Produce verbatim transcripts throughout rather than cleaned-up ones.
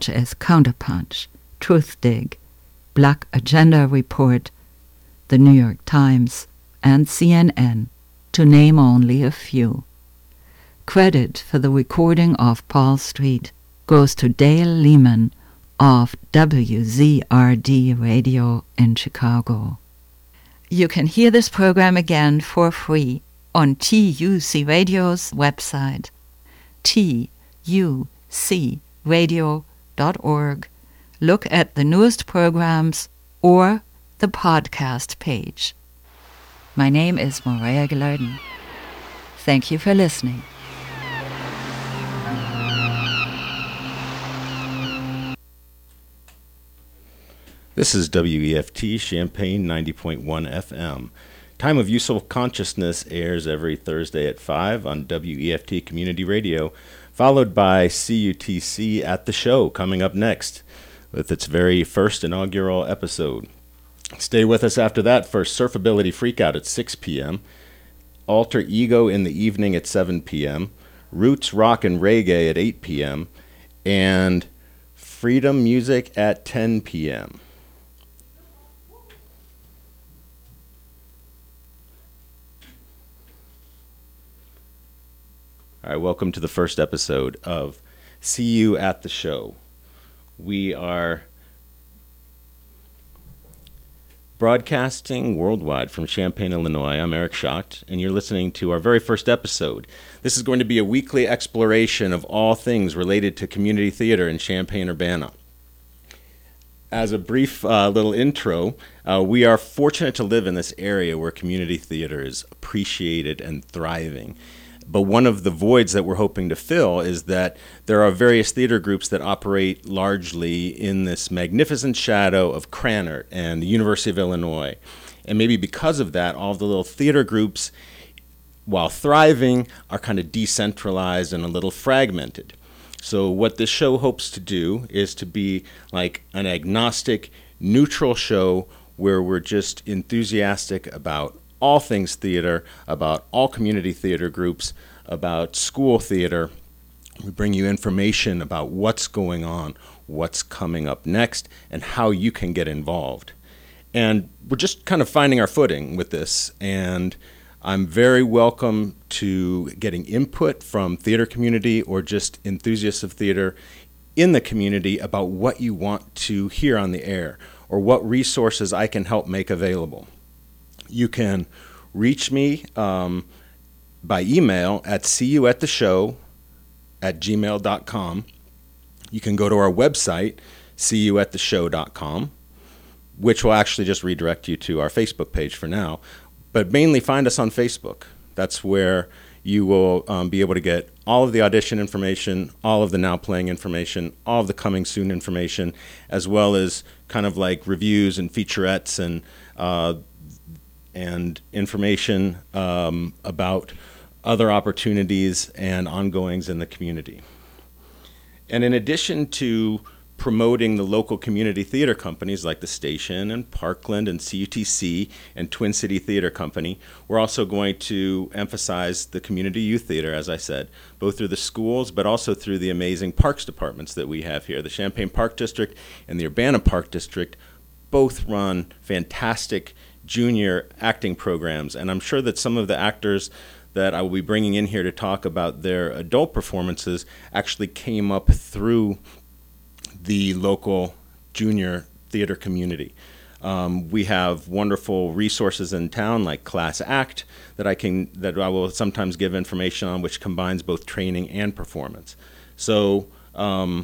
such as Counterpunch, Truthdig, Black Agenda Report, The New York Times, and C N N, to name only a few. Credit for the recording of Paul Street goes to Dale Lehman of W Z R D Radio in Chicago. You can hear this program again for free on T U C Radio's website, T U C radio dot org. Look at the newest programs or the podcast page. My name is Maria Gilardin. Thank you for listening. This is W E F T Champaign ninety point one F M. Time of Useful Consciousness airs every Thursday at five on W E F T Community Radio, followed by C U T C at the Show coming up next with its very first inaugural episode. Stay with us after that for Surfability Freakout at six p.m., Alter Ego in the evening at seven p.m., Roots, Rock, and Reggae at eight p.m., and Freedom Music at ten p.m. All right, welcome to the first episode of See You at the Show. We are broadcasting worldwide from Champaign, Illinois. I'm Eric Schacht, and you're listening to our very first episode. This is going to be a weekly exploration of all things related to community theater in Champaign-Urbana. As a brief uh, little intro, uh, we are fortunate to live in this area where community theater is appreciated and thriving. But one of the voids that we're hoping to fill is that there are various theater groups that operate largely in this magnificent shadow of Krannert and the University of Illinois. And maybe because of that, all the little theater groups, while thriving, are kind of decentralized and a little fragmented. So what this show hopes to do is to be like an agnostic, neutral show where we're just enthusiastic about all things theater, about all community theater groups, about school theater. We bring you information about what's going on, what's coming up next, and how you can get involved. And we're just kind of finding our footing with this, and I'm very welcome to getting input from theater community or just enthusiasts of theater in the community about what you want to hear on the air or what resources I can help make available. You can reach me um, by email at seeyouattheshow at gmail dot com. You can go to our website, see you at the show dot com, which will actually just redirect you to our Facebook page for now. But mainly find us on Facebook. That's where you will um, be able to get all of the audition information, all of the now playing information, all of the coming soon information, as well as kind of like reviews and featurettes and uh, and information um, about other opportunities and ongoings in the community. And in addition to promoting the local community theater companies like the Station and Parkland and C U T C and Twin City Theater Company, we're also going to emphasize the community youth theater, as I said, both through the schools but also through the amazing parks departments that we have here. The Champaign Park District and the Urbana Park District both run fantastic junior acting programs, and I'm sure that some of the actors that I will be bringing in here to talk about their adult performances actually came up through the local junior theater community. Um, we have wonderful resources in town like Class Act that I can that I will sometimes give information on, which combines both training and performance. So um,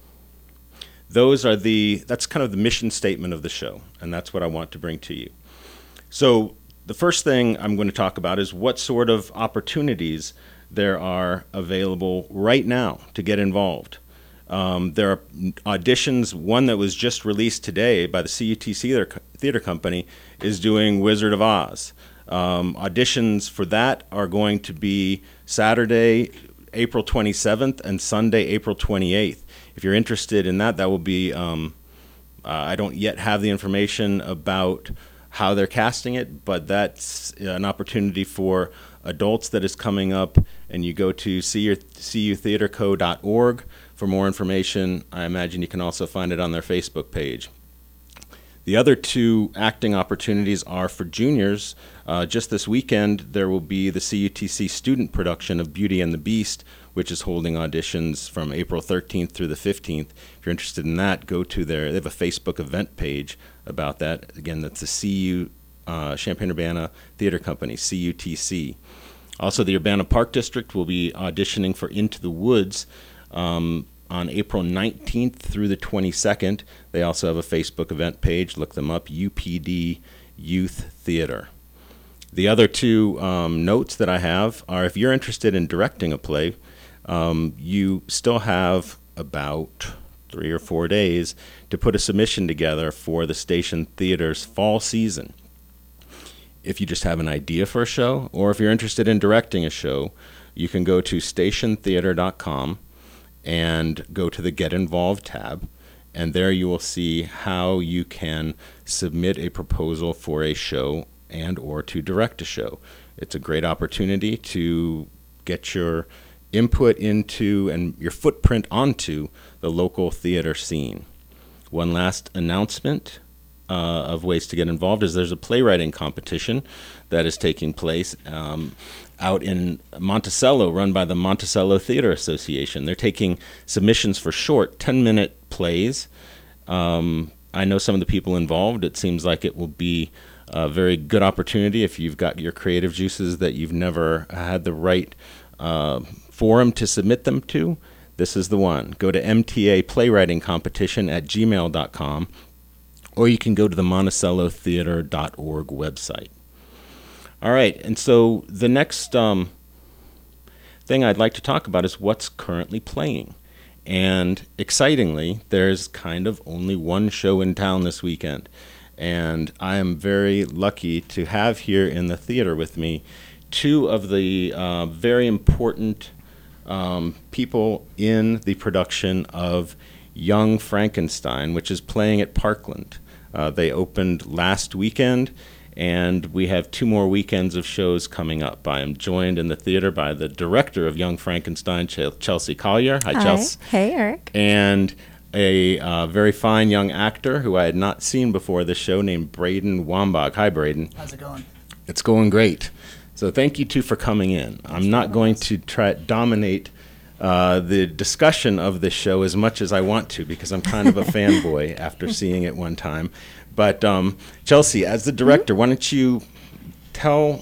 those are the that's kind of the mission statement of the show, and that's what I want to bring to you. So the first thing I'm going to talk about is what sort of opportunities there are available right now to get involved. Um, there are auditions. One that was just released today by the C U T C Theater, Theater Company is doing Wizard of Oz. Um, auditions for that are going to be Saturday, April twenty-seventh, and Sunday, April twenty-eighth. If you're interested in that, that will be, um, uh, I don't yet have the information about how they're casting it, but that's an opportunity for adults that is coming up, and you go to see u theater co dot org For more information, I imagine you can also find it on their Facebook page. The other two acting opportunities are for juniors. Uh, just this weekend, there will be the C U T C student production of Beauty and the Beast, which is holding auditions from April thirteenth through the fifteenth. If you're interested in that, go to their, they have a Facebook event page about that. Again, that's the C U, uh, Champaign-Urbana Theater Company, C U T C. Also, the Urbana Park District will be auditioning for Into the Woods um, on April nineteenth through the twenty-second. They also have a Facebook event page. Look them up, U P D Youth Theater. The other two um, notes that I have are, if you're interested in directing a play, um, you still have about three or four days to put a submission together for the Station Theater's fall season. If you just have an idea for a show, or if you're interested in directing a show, you can go to station theater dot com and go to the Get Involved tab, and there you will see how you can submit a proposal for a show and or to direct a show. It's a great opportunity to get your input into and your footprint onto the local theater scene. One last announcement uh, of ways to get involved is there's a playwriting competition that is taking place um, out in Monticello, run by the Monticello Theater Association. They're taking submissions for short ten-minute plays. Um, I know some of the people involved. It seems like it will be a very good opportunity if you've got your creative juices that you've never had the right uh, forum to submit them to. This is the one. Go to M T A playwriting competition at gmail dot com, or you can go to the monticello theater dot org website. All right, and so the next um, thing I'd like to talk about is what's currently playing. And excitingly, there's kind of only one show in town this weekend. And I am very lucky to have here in the theater with me two of the uh, very important um, people in the production of Young Frankenstein, which is playing at Parkland. Uh, they opened last weekend, and we have two more weekends of shows coming up. I am joined in the theater by the director of Young Frankenstein, Ch- Chelsea Collier. Hi, Hi. Chelsea. Hey, Eric. And a uh, very fine young actor who I had not seen before this show named Braden Wambach. Hi, Braden. How's it going? It's going great. So thank you two for coming in. I'm not going to try to dominate uh, the discussion of this show as much as I want to, because I'm kind of a fanboy after seeing it one time. But um, Chelsea, as the director, mm-hmm. why don't you tell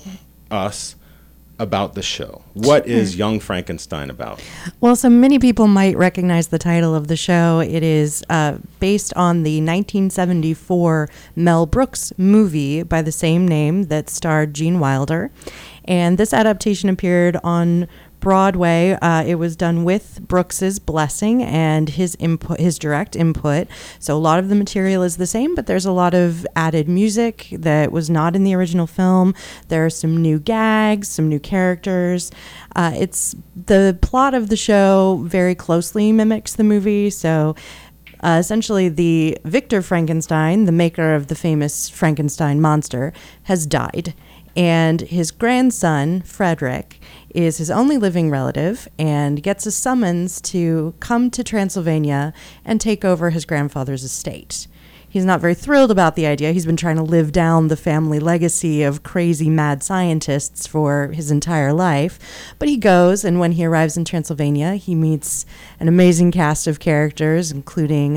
us about the show? What Sure. is Young Frankenstein about? Well, so many people might recognize the title of the show. It is uh, based on the nineteen seventy-four Mel Brooks movie by the same name that starred Gene Wilder. And this adaptation appeared on Broadway. Uh, it was done with Brooks's blessing and his input, his direct input. So a lot of the material is the same, but there's a lot of added music that was not in the original film. There are some new gags, some new characters. Uh, it's the plot of the show very closely mimics the movie. So Uh, essentially, the Victor Frankenstein, the maker of the famous Frankenstein monster, has died. And his grandson, Frederick, is his only living relative and gets a summons to come to Transylvania and take over his grandfather's estate. He's not very thrilled about the idea. He's been trying to live down the family legacy of crazy mad scientists for his entire life. But he goes, and when he arrives in Transylvania, he meets an amazing cast of characters, including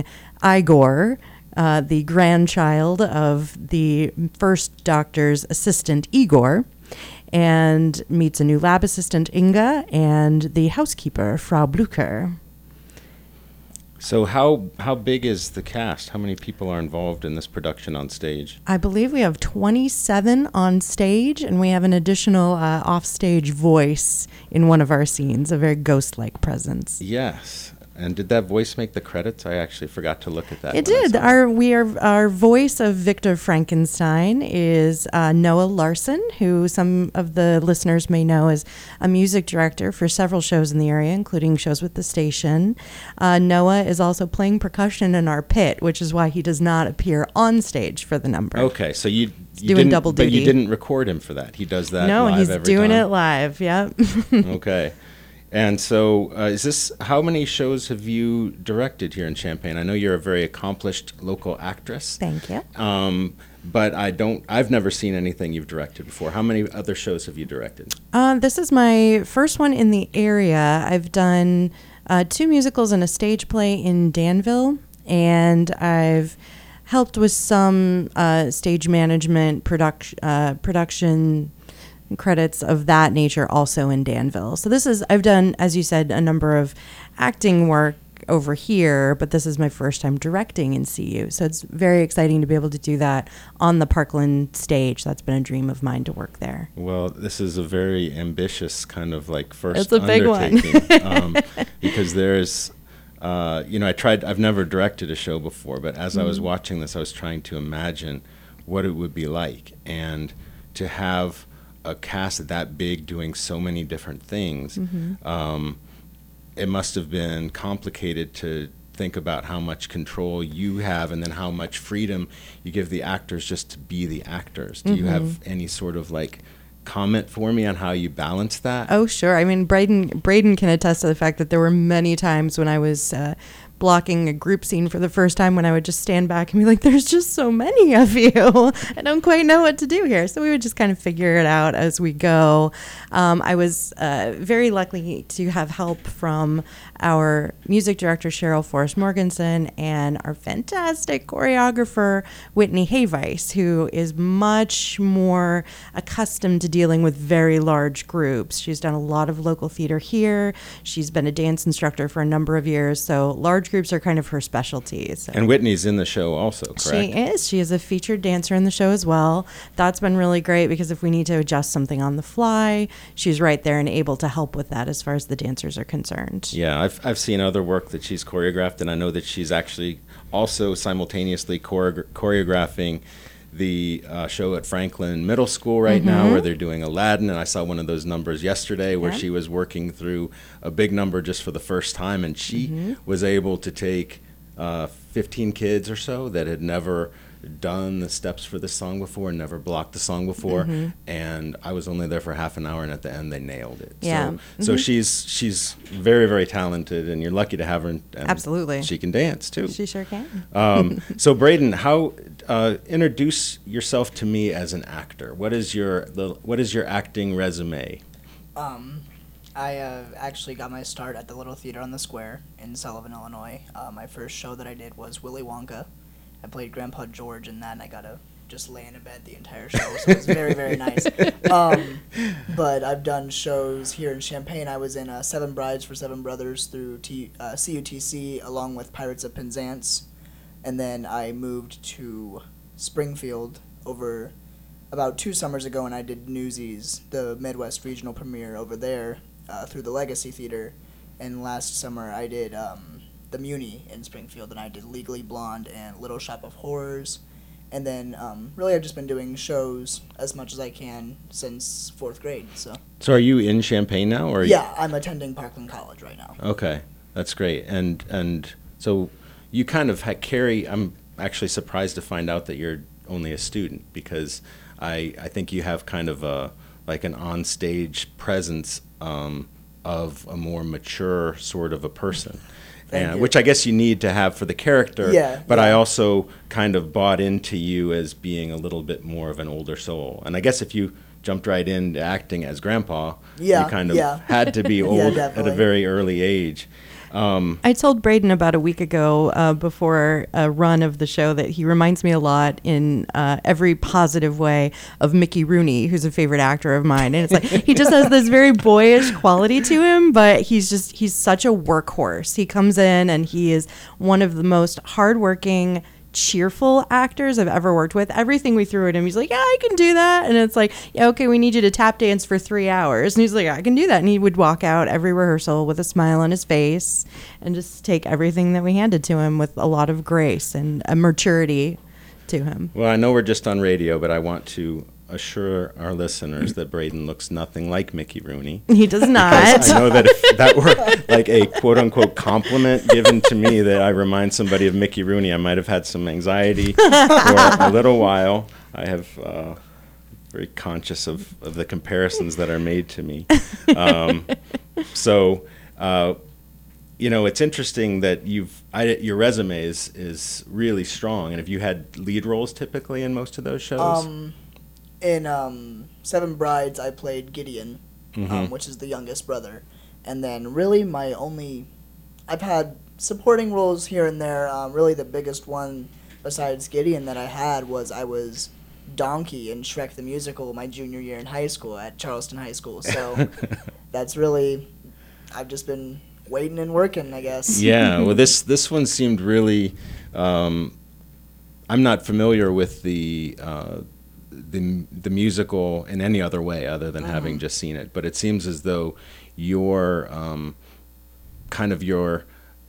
Igor, uh, the grandchild of the first doctor's assistant, Igor, and meets a new lab assistant, Inga, and the housekeeper, Frau Blücher. So how how big is the cast? How many people are involved in this production on stage? I believe we have twenty-seven on stage, and we have an additional uh, off-stage voice in one of our scenes, a very ghost-like presence. Yes. And did that voice make the credits? I actually forgot to look at that. It did. Our we are our voice of Victor Frankenstein is uh, Noah Larson, who some of the listeners may know as a music director for several shows in the area, including shows with the station. Uh, Noah is also playing percussion in our pit, which is why he does not appear on stage for the number. Okay, so you, you doing didn't, double but duty. you didn't record him for that. He does that no, live he's every doing time. it live. Yep. Okay. And so, uh, is this, how many shows have you directed here in Champaign? I know you're a very accomplished local actress. Thank you. Um, but I don't, I've never seen anything you've directed before. How many other shows have you directed? Uh, this is my first one in the area. I've done uh, two musicals and a stage play in Danville, and I've helped with some uh, stage management, production, uh, production credits of that nature also in Danville. So this is, I've done, as you said, a number of acting work over here, but this is my first time directing in C U. So it's very exciting to be able to do that on the Parkland stage. That's been a dream of mine to work there. Well, this is a very ambitious kind of like first It's a big undertaking. um, because there's, uh, you know, I tried, I've never directed a show before, but as mm-hmm. I was watching this, I was trying to imagine what it would be like. And to have a cast that big doing so many different things, mm-hmm. um, it must have been complicated to think about how much control you have and then how much freedom you give the actors just to be the actors. Do mm-hmm. you have any sort of like comment for me on how you balance that? Oh, sure. I mean, Braden, Braden can attest to the fact that there were many times when I was uh, blocking a group scene for the first time when I would just stand back and be like, there's just so many of you. I don't quite know what to do here. So we would just kind of figure it out as we go. Um, I was uh, very lucky to have help from our music director, Cheryl Forrest Morganson, and our fantastic choreographer, Whitney Hayvice, who is much more accustomed to dealing with very large groups. She's done a lot of local theater here. She's been a dance instructor for a number of years. So large groups are kind of her specialties. So. And Whitney's in the show also, correct? She is. She is a featured dancer in the show as well. That's been really great because if we need to adjust something on the fly, she's right there and able to help with that as far as the dancers are concerned. Yeah, I've I've seen other work that she's choreographed, and I know that she's actually also simultaneously chore- choreographing the uh, show at Franklin Middle School right mm-hmm. now where they're doing Aladdin, and I saw one of those numbers yesterday where yeah. she was working through a big number just for the first time, and she mm-hmm. was able to take uh, fifteen kids or so that had never done the steps for this song before and never blocked the song before, mm-hmm. and I was only there for half an hour, and at the end they nailed it. Yeah. So, mm-hmm. so she's she's very, very talented, and you're lucky to have her. And absolutely. She can dance too. She sure can. um, so Braden, how uh, introduce yourself to me as an actor? What is your what is your acting resume? Um, I uh, actually got my start at the Little Theater on the Square in Sullivan, Illinois. Uh, my first show that I did was Willy Wonka. I played Grandpa George in that, and I got to just lay in a bed the entire show, so it was very, very nice. Um, but I've done shows here in Champaign. I was in uh, Seven Brides for Seven Brothers through T- uh, C U T C, along with Pirates of Penzance, and then I moved to Springfield over about two summers ago, and I did Newsies, the Midwest regional premiere over there uh, through the Legacy Theater, and last summer I did... Um, the Muni in Springfield, and I did Legally Blonde and Little Shop of Horrors, and then um, really I've just been doing shows as much as I can since fourth grade. So. So are you in Champaign now, or? Yeah, I'm attending Parkland College right now. Okay, that's great, and and so you kind of ha- carry. I'm actually surprised to find out that you're only a student, because I I think you have kind of a like an onstage presence um, of a more mature sort of a person. And, which I guess you need to have for the character, yeah, but yeah. I also kind of bought into you as being a little bit more of an older soul. And I guess if you jumped right into acting as Grandpa, yeah, you kind of yeah. had to be old yeah, at a very early age. Um, I told Braden about a week ago uh, before a run of the show that he reminds me a lot in uh, every positive way of Mickey Rooney, who's a favorite actor of mine. And it's like he just has this very boyish quality to him, but he's just he's such a workhorse. He comes in and he is one of the most hardworking, cheerful actors I've ever worked with. Everything we threw at him, he's like, yeah, I can do that. And it's like, yeah, okay, we need you to tap dance for three hours. And he's like, I can do that. And he would walk out every rehearsal with a smile on his face and just take everything that we handed to him with a lot of grace and a maturity to him. Well, I know we're just on radio, but I want to assure our listeners that Braden looks nothing like Mickey Rooney. He does not. I know that if that were like a quote-unquote compliment given to me that I remind somebody of Mickey Rooney, I might have had some anxiety for a little while. I have uh, very conscious of, of the comparisons that are made to me. Um, so, uh, you know, it's interesting that you've I, your resume is is really strong. And have you had lead roles typically in most of those shows? Um, in um, Seven Brides, I played Gideon, Mhm. um, which is the youngest brother. And then really my only... I've had supporting roles here and there. Um, really the biggest one besides Gideon that I had was I was Donkey in Shrek the Musical my junior year in high school at Charleston High School. So that's really... I've just been waiting and working, I guess. Yeah, well, this this one seemed really. Um, I'm not familiar with the uh, the the musical in any other way other than having just seen it, but it seems as though your um, kind of your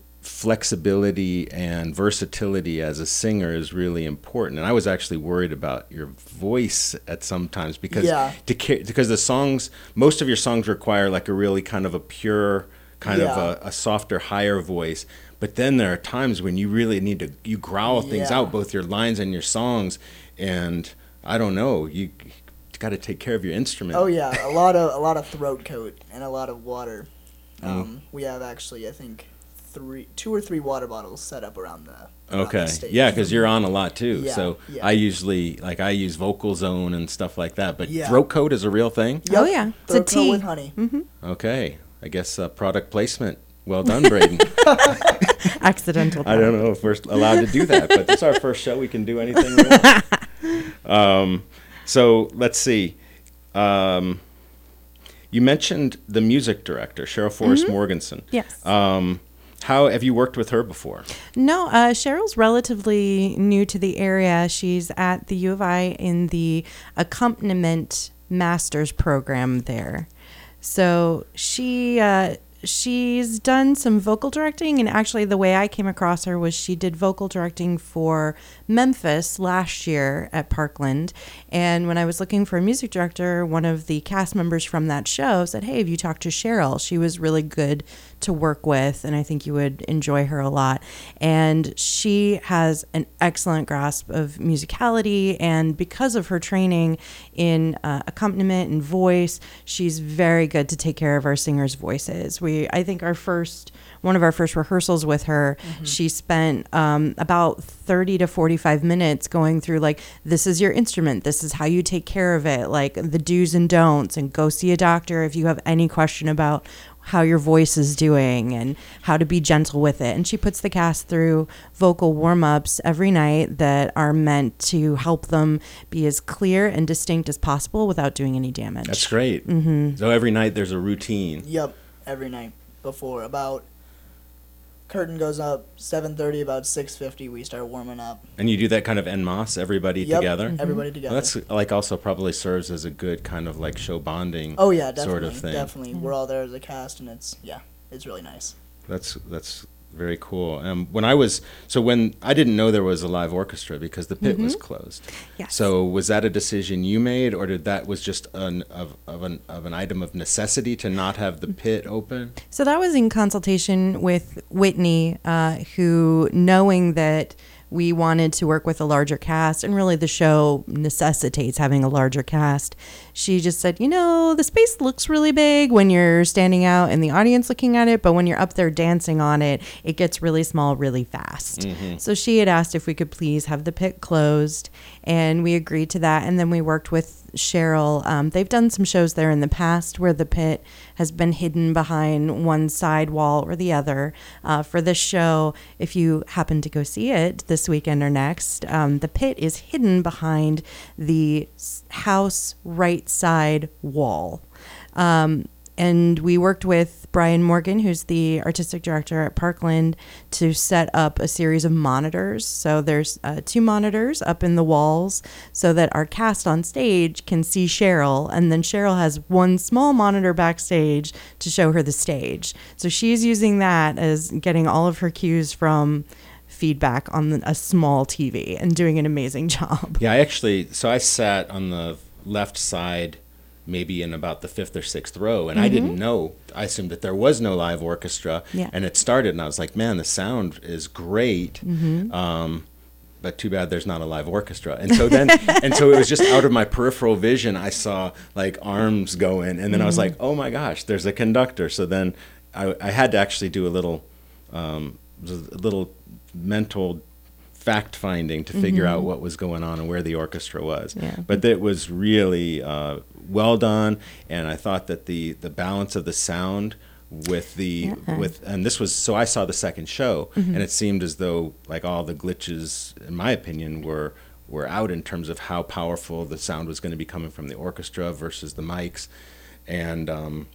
flexibility and versatility as a singer is really important. And I was actually worried about your voice at some times because Yeah. to ca- because the songs, most of your songs require like a really kind of a pure, kind of Yeah. a, a softer, higher voice. But then there are times when you really need to, you growl things Yeah. out, both your lines and your songs. And I don't know, you got to take care of your instrument. Oh yeah, a lot of a lot of throat coat and a lot of water. Mm. Um, we have actually, I think, three, two or three water bottles set up around the. around Okay. the stage. Yeah, because you're on a lot too. Yeah, So yeah. I usually, like, I use Vocal Zone and stuff like that. But Yeah. throat coat is a real thing? Oh, yeah. It's a Throat coat tea. with honey. Okay. I guess uh, product placement. Well done, Braden. Accidental. I don't know if we're allowed to do that, but this is our first show. We can do anything we want. Um, so let's see. Um, you mentioned the music director, Cheryl Forrest Morganson. Yes. Um, how have you worked with her before? No, uh, Cheryl's relatively new to the area. She's at the U of I in the accompaniment master's program there. So she uh, she's done some vocal directing, and actually the way I came across her was she did vocal directing for Memphis last year at Parkland. And when I was looking for a music director, one of the cast members from that show said, "Hey, have you talked to Cheryl? She was really good to work with, and I think you would enjoy her a lot." And she has an excellent grasp of musicality, and because of her training in uh, accompaniment and voice, she's very good to take care of our singers' voices. We, I think our first, one of our first rehearsals with her, she spent um, about thirty to forty-five minutes going through, like, this is your instrument, this is how you take care of it, like the do's and don'ts, and go see a doctor if you have any question about how your voice is doing and how to be gentle with it. And she puts the cast through vocal warm-ups every night that are meant to help them be as clear and distinct as possible without doing any damage. That's great. Mm-hmm. So every night there's a routine. Yep, every night before about curtain goes up seven thirty, about six fifty we start warming up. And you do that kind of en masse, everybody Yep, together? everybody together. Well, that's like also probably serves as a good kind of like show bonding Oh yeah, definitely, sort of thing. definitely. We're all there as a cast, and it's yeah, it's really nice. That's that's very cool. Um, when I was so when I didn't know there was a live orchestra because the pit was closed. Yes. So was that a decision you made, or did that was just an of of an of an item of necessity to not have the pit open? So that was in consultation with Whitney, uh, who, knowing that we wanted to work with a larger cast, and really the show necessitates having a larger cast, she just said, you know, the space looks really big when you're standing out in the audience looking at it, but when you're up there dancing on it, it gets really small really fast. Mm-hmm. So she had asked if we could please have the pit closed, and we agreed to that. And then we worked with Cheryl. Um, they've done some shows there in the past where the pit has been hidden behind one side wall or the other. Uh, for this show, if you happen to go see it this weekend or next, um, the pit is hidden behind the s- house right side wall. Um, and we worked with Brian Morgan, who's the artistic director at Parkland, to set up a series of monitors. So there's uh, two monitors up in the walls so that our cast on stage can see Cheryl, and then Cheryl has one small monitor backstage to show her the stage. So she's using that as getting all of her cues from feedback on the, a small T V, and doing an amazing job. Yeah, I actually so I sat on the left side, maybe in about the fifth or sixth row, and I didn't know. I assumed that there was no live orchestra, Yeah. and it started, and I was like, "Man, the sound is great." Um, but too bad there's not a live orchestra. And so then, and so it was just out of my peripheral vision, I saw like arms go in, and then mm-hmm. I was like, oh my gosh, there's a conductor. So then I, I had to actually do a little, um, a little mental fact finding to figure mm-hmm. out what was going on and where the orchestra was. Yeah. But it was really uh, well done, and I thought that the the balance of the sound with the yeah. with and this was so I saw the second show mm-hmm. and it seemed as though like all the glitches in my opinion were were out in terms of how powerful the sound was going to be coming from the orchestra versus the mics. And um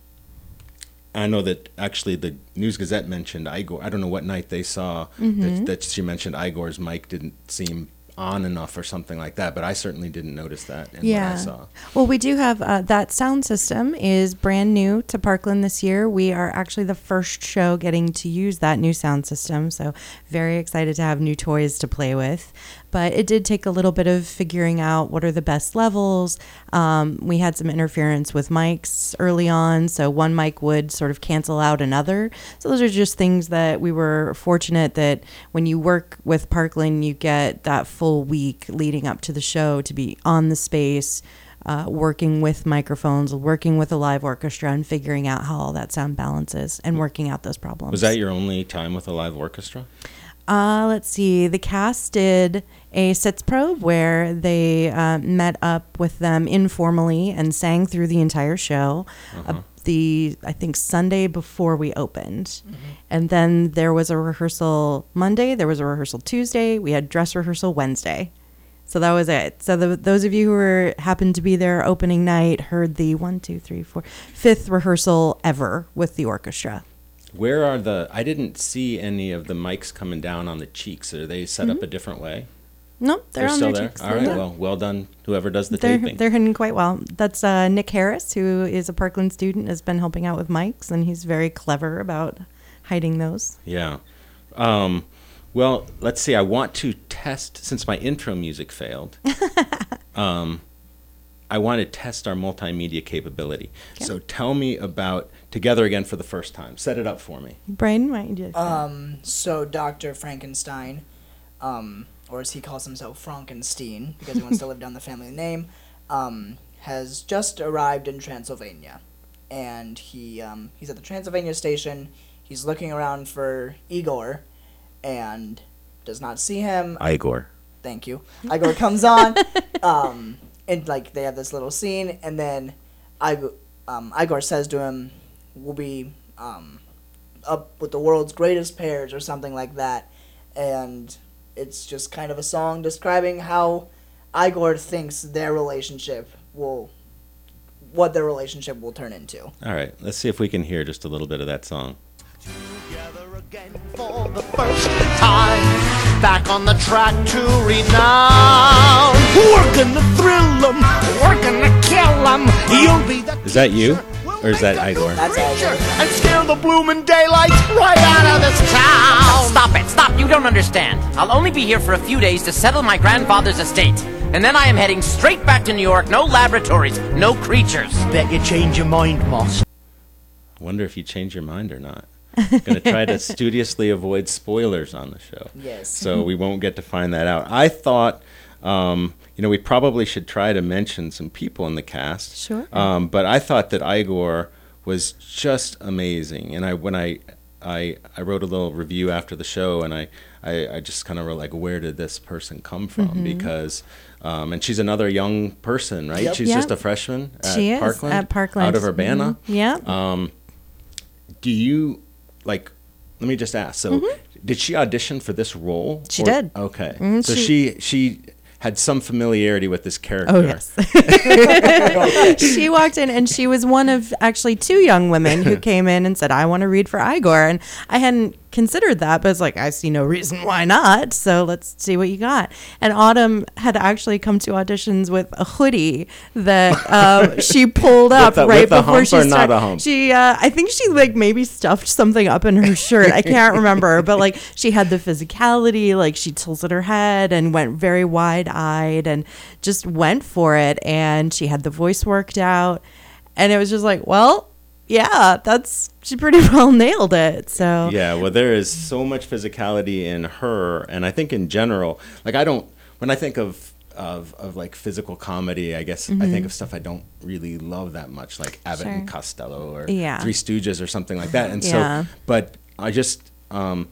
I know that actually the News Gazette mentioned Igor. I don't know what night they saw mm-hmm. that, that she mentioned Igor's mic didn't seem on enough or something like that, but I certainly didn't notice that in yeah. what I saw. Well, we do have uh, that sound system is brand new to Parkland this year. We are actually the first show getting to use that new sound system, so very excited to have new toys to play with. But it did take a little bit of figuring out what are the best levels. Um, we had some interference with mics early on, so one mic would sort of cancel out another. So those are just things that we were fortunate that when you work with Parkland, you get that full week leading up to the show to be on the space, uh, working with microphones, working with a live orchestra, and figuring out how all that sound balances and working out those problems. Was that your only time with a live orchestra? Uh, let's see. The cast did a Sitzprobe where they uh, met up with them informally and sang through the entire show. Uh-huh. Uh, the I think Sunday before we opened, mm-hmm. and then there was a rehearsal Monday. There was a rehearsal Tuesday. We had dress rehearsal Wednesday. So that was it. So the, those of you who were happened to be there opening night heard the one, two, three, four, fifth rehearsal ever with the orchestra. Where are the, I didn't see any of the mics coming down on the cheeks. Are they set mm-hmm. up a different way? Nope, they're, they're on still their there. cheeks. All right, well, well done, whoever does the they're, taping. They're hidden quite well. That's uh, Nick Harris, who is a Parkland student, has been helping out with mics, and he's very clever about hiding those. Yeah. Um, well, let's see. I want to test, since my intro music failed, um, I want to test our multimedia capability. Okay. So tell me about Together Again for the first time. Set it up for me. Brian, why don't you do Um, so Doctor Frankenstein, um, or as he calls himself, Frankenstein, because he wants to live down the family name, um, has just arrived in Transylvania. And he um, he's at the Transylvania station. He's looking around for Igor and does not see him. Igor. Thank you. Igor comes on, um, and like they have this little scene, and then Igor, um, Igor says to him, we'll be um, up with the world's greatest pairs or something like that. And it's just kind of a song describing how Igor thinks their relationship will, what their relationship will turn into. All right, let's see if we can hear just a little bit of that song. Together again for the first time, back on the track to renown. We're gonna thrill them, we're gonna kill them. You'll be the Is that you? Or is that Igor? That's Igor. And scare the bloomin' daylights right out of this town. Stop it, stop, you don't understand. I'll only be here for a few days to settle my grandfather's estate. And then I am heading straight back to New York. No laboratories, no creatures. Bet you change your mind, Moss. I wonder if you change your mind or not. I'm going to try to studiously avoid spoilers on the show. Yes. So we won't get to find that out. I thought, um, you know, we probably should try to mention some people in the cast. Sure. Um, but I thought that Igor was just amazing. And I when I I, I wrote a little review after the show, and I, I, I just kind of wrote, like, where did this person come from? Mm-hmm. Because, um, and she's another young person, right? Yep. She's Yep. just a freshman at She is, Parkland. at Parkland. Out of Urbana. Mm-hmm. Yeah. Um, do you, like, let me just ask. So, Mm-hmm. did she audition for this role? She Or- did. Okay. Mm, so she- she she had some familiarity with this character. Oh, yes. She walked in, and she was one of actually two young women who came in and said, I want to read for Igor. And I hadn't considered that, but it's like, I see no reason why not. So let's see what you got. And Autumn had actually come to auditions with a hoodie that um, she pulled up With a- right with a before hump she or not started. a hump? She, uh, I think she like maybe stuffed something up in her shirt. I can't remember, but like she had the physicality, like she tilted her head and went very wide eyed and just went for it. And she had the voice worked out. And it was just like, well, Yeah, that's she pretty well nailed it. So Yeah, well, there is so much physicality in her, and I think in general, like I don't, when I think of of, of like physical comedy, I guess I think of stuff I don't really love that much, like Abbott and Sure. Costello or Yeah. Three Stooges or something like that. And Yeah. so, but I just, um,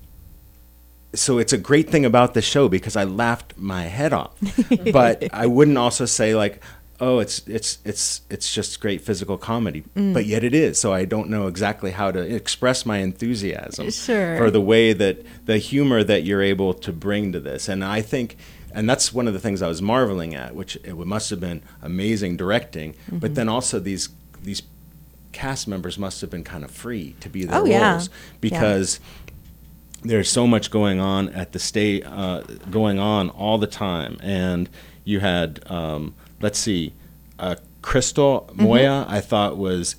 so it's a great thing about the show because I laughed my head off, but I wouldn't also say like, oh, it's it's it's it's just great physical comedy, Mm. but yet it is. So I don't know exactly how to express my enthusiasm Sure. for the way that the humor that you're able to bring to this. And I think, and that's one of the things I was marveling at, which it must have been amazing directing, Mm-hmm. but then also these these cast members must have been kind of free to be their Oh, yeah. roles because there's so much going on at the state, uh, going on all the time. And you had, um, let's see, uh, Crystal Mm-hmm. Moya, I thought was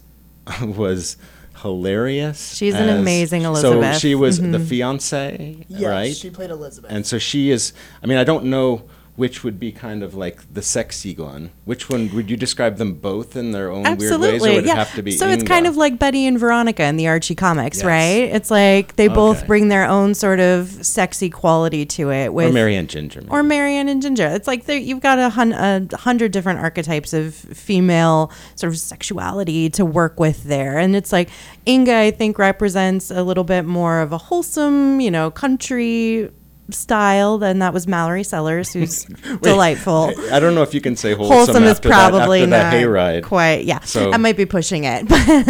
was hilarious. She's an as- amazing So Elizabeth. she was Mhm. the fiance, Yes, right? she played Elizabeth. And so she is, I mean, I don't know which would be kind of like the sexy one. Which one, would you describe them both in their own Absolutely, weird ways, or would yeah. it have to be so it's Inga? kind of like Betty and Veronica in the Archie comics, Yes. right? It's like they both Okay. bring their own sort of sexy quality to it. With Or Marianne Ginger. maybe. or Marianne and Ginger. It's like there- you've got a, hun- a hundred different archetypes of female sort of sexuality to work with there. And it's like Inga, I think, represents a little bit more of a wholesome, you know, country style. Then that was Mallory Sellers, who's delightful. I don't know if you can say wholesome, Wholesome is after probably that, after not that hayride. quite. Yeah, So- I might be pushing it.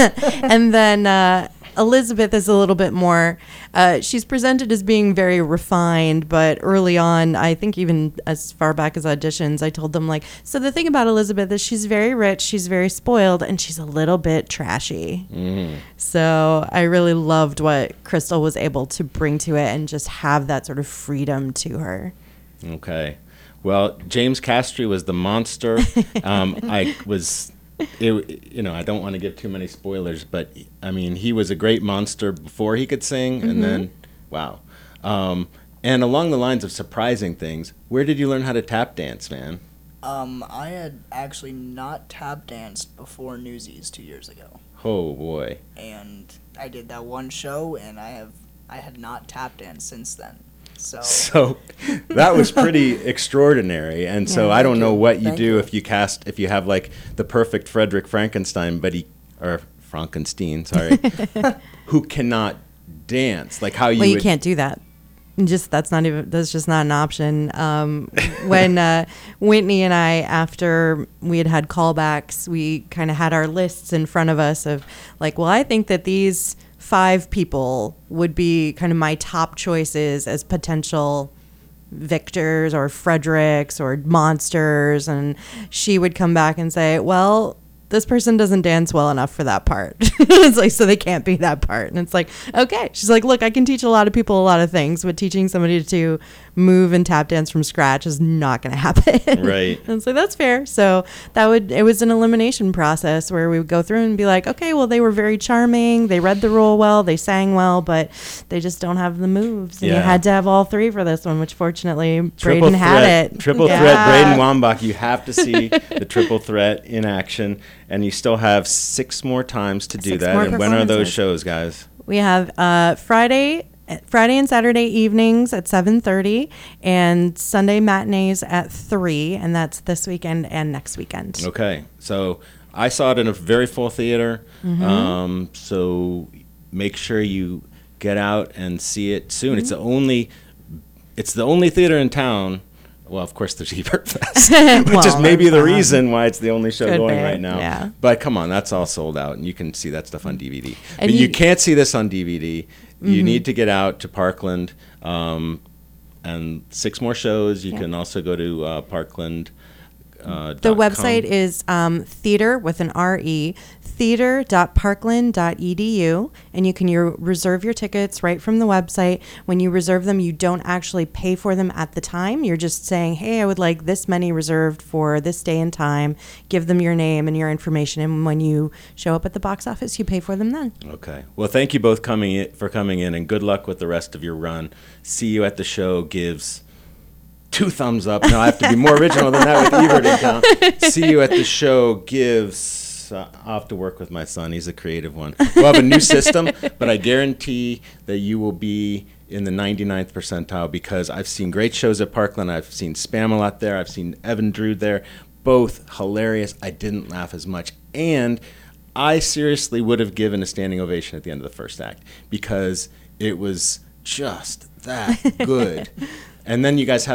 And then uh, Elizabeth is a little bit more. Uh, she's presented as being very refined, but early on, I think even as far back as auditions, I told them like, so the thing about Elizabeth is she's very rich, she's very spoiled, and she's a little bit trashy. Mm-hmm. So I really loved what Crystal was able to bring to it and just have that sort of freedom to her. Okay. Well, James Castry was the monster. Um, I was, it, you know, I don't want to give too many spoilers, but I mean, he was a great monster before he could sing, Mm-hmm. and then, wow. Um, and along the lines of surprising things, where did you learn how to tap dance, man? Um, I had actually not tap danced before Newsies two years ago, Oh boy. and I did that one show, and I have I had not tap danced since then. So So that was pretty extraordinary. And so Yeah, I don't thank know you. what you Thank do you. if you cast, if you have like the perfect Frederick Frankenstein, but he, or Frankenstein, sorry, who cannot dance. Like how you Well, you would, can't do that. Just that's not even that's just not an option. Um, when uh, Whitney and I, after we had had callbacks, we kind of had our lists in front of us of like, well, I think that these five people would be kind of my top choices as potential victors or Fredericks or monsters, and she would come back and say, well, this person doesn't dance well enough for that part. It's like, so they can't be that part. And it's like, okay. She's like, look, I can teach a lot of people a lot of things, but teaching somebody to move and tap dance from scratch is not going to happen. Right. And it's like, that's fair. So that would, it was an elimination process where we would go through and be like, okay, well, they were very charming. They read the role well. They sang well, but they just don't have the moves. And you Yeah. had to have all three for this one, which fortunately triple Braden had threat, it. Triple Yeah. threat, Braden Wambach. You have to see the triple threat in action, and you still have six more times to do Six that. more And when are those performances. shows, guys? We have uh, Friday, Friday and Saturday evenings at seven thirty, and Sunday matinees at three, and that's this weekend and next weekend. Okay, so I saw it in a very full theater. Mm-hmm. Um, so make sure you get out and see it soon. It's the only, it's the only theater in town. Well, of course, there's Ebert Fest, which Well, is maybe there's the that. reason why it's the only show Could going be, right now. yeah. But come on, that's all sold out, and you can see that stuff on D V D. And but you, you- can't see this on D V D. You Mm-hmm. need to get out to Parkland, um, and six more shows. You Yeah. can also go to uh, Parkland. Uh, The dot website com. is um, theater with an R E, theater dot parkland dot e d u, and you can your, reserve your tickets right from the website. When you reserve them, you don't actually pay for them at the time. You're just saying, hey, I would like this many reserved for this day and time. Give them your name and your information, and when you show up at the box office, you pay for them then. Okay. Well, thank you both coming in, for coming in, and good luck with the rest of your run. See you at the show gives two thumbs up. No, I have to be more original than that with Ebert in town. See you at the show gives so I'll have to work with my son. He's a creative one. We'll have a new system, but I guarantee that you will be in the ninety-ninth percentile because I've seen great shows at Parkland. I've seen Spamalot there. I've seen Evan Drew there. Both hilarious. I didn't laugh as much. And I seriously would have given a standing ovation at the end of the first act because it was just that good. And then you guys have